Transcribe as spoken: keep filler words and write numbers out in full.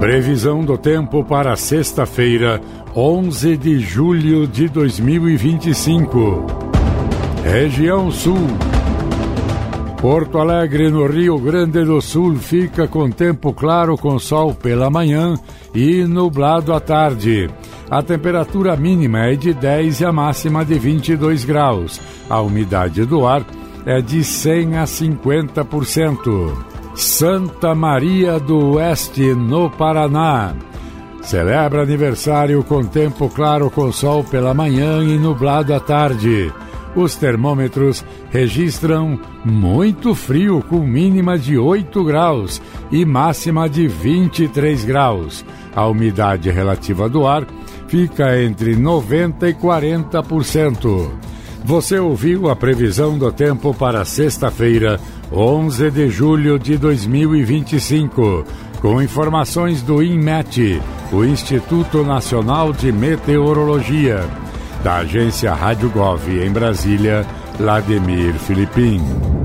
Previsão do tempo para sexta-feira, onze de julho de dois mil e vinte e cinco. Região Sul. Porto Alegre, no Rio Grande do Sul, fica com tempo claro com sol pela manhã e nublado à tarde. A temperatura mínima é de dez e a máxima de vinte e dois graus. A umidade do ar é de cem a cinquenta por cento. Santa Maria do Oeste, no Paraná. Celebra aniversário com tempo claro com sol pela manhã e nublado à tarde. Os termômetros registram muito frio, com mínima de oito graus e máxima de vinte e três graus. A umidade relativa do ar fica entre noventa e quarenta por cento. Você ouviu a previsão do tempo para sexta-feira, onze de julho de dois mil e vinte e cinco, com informações do INMET, o Instituto Nacional de Meteorologia. Da agência Rádio Gov em Brasília, Vladimir Filipim.